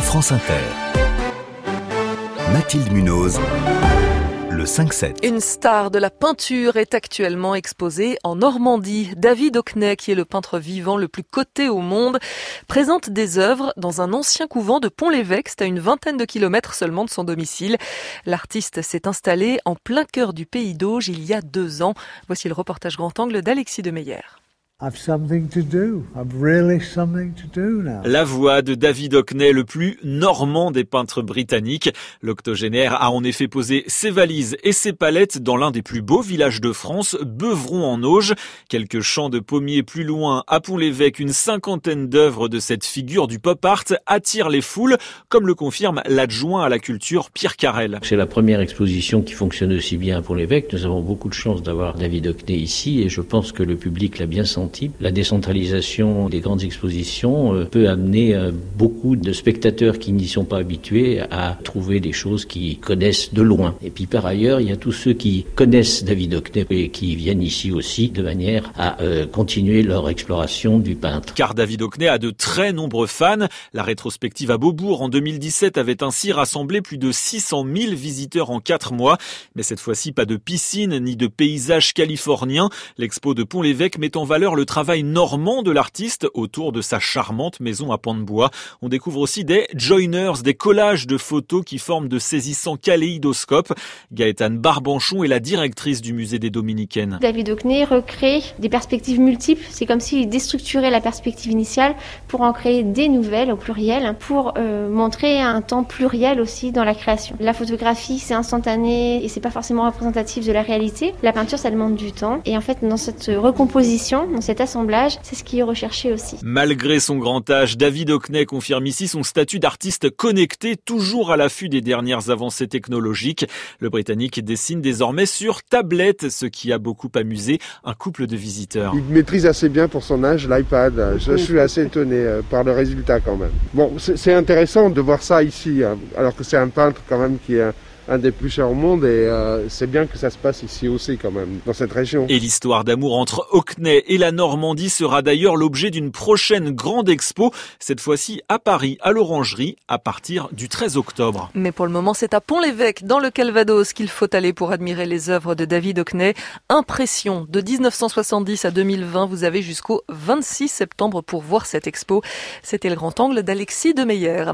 France Inter. Mathilde Munoz, le 5-7. Une star de la peinture est actuellement exposée en Normandie. David Hockney, qui est le peintre vivant le plus coté au monde, présente des œuvres dans un ancien couvent de Pont-l'Évêque. C'est à une vingtaine de kilomètres seulement de son domicile. L'artiste s'est installé en plein cœur du Pays d'Auge il y a 2 ans. Voici le reportage grand angle d'Alexis Demeyer. La voix de David Hockney, le plus normand des peintres britanniques. L'octogénaire a en effet posé ses valises et ses palettes dans l'un des plus beaux villages de France, Beuvron en Auge. Quelques champs de pommiers plus loin, à Pont-l'Évêque, une 50aine d'œuvres de cette figure du pop art attirent les foules, comme le confirme l'adjoint à la culture Pierre Carrel. C'est la première exposition qui fonctionne aussi bien à Pont-l'Évêque. Nous avons beaucoup de chance d'avoir David Hockney ici et je pense que le public l'a bien senti. La décentralisation des grandes expositions peut amener beaucoup de spectateurs qui n'y sont pas habitués à trouver des choses qu'ils connaissent de loin. Et puis par ailleurs, il y a tous ceux qui connaissent David Hockney et qui viennent ici aussi de manière à continuer leur exploration du peintre. Car David Hockney a de très nombreux fans. La rétrospective à Beaubourg en 2017 avait ainsi rassemblé plus de 600 000 visiteurs en 4 mois. Mais cette fois-ci, pas de piscine ni de paysage californien. L'expo de Pont-l'Évêque met en valeur le travail normand de l'artiste autour de sa charmante maison à pans de bois. On découvre aussi des joiners, des collages de photos qui forment de saisissants kaléidoscopes. Gaëtane Barbanchon est la directrice du musée des Dominicaines. David Hockney recrée des perspectives multiples. C'est comme s'il déstructurait la perspective initiale pour en créer des nouvelles au pluriel, pour montrer un temps pluriel aussi dans la création. La photographie, c'est instantané et c'est pas forcément représentatif de la réalité. La peinture, ça demande du temps. Et en fait, dans cette recomposition, dans cet assemblage, c'est ce qui est recherché aussi. Malgré son grand âge, David Hockney confirme ici son statut d'artiste connecté, toujours à l'affût des dernières avancées technologiques. Le Britannique dessine désormais sur tablette, ce qui a beaucoup amusé un couple de visiteurs. Il maîtrise assez bien pour son âge l'iPad. Je suis assez étonné par le résultat quand même. Bon, c'est intéressant de voir ça ici, alors que c'est un peintre quand même qui est un des plus chers au monde et c'est bien que ça se passe ici aussi quand même, dans cette région. Et l'histoire d'amour entre Hockney et la Normandie sera d'ailleurs l'objet d'une prochaine grande expo, cette fois-ci à Paris, à l'Orangerie, à partir du 13 octobre. Mais pour le moment, c'est à Pont-l'Évêque, dans le Calvados, qu'il faut aller pour admirer les œuvres de David Hockney. Impression de 1970 à 2020, vous avez jusqu'au 26 septembre pour voir cette expo. C'était le grand angle d'Alexis Demeyer.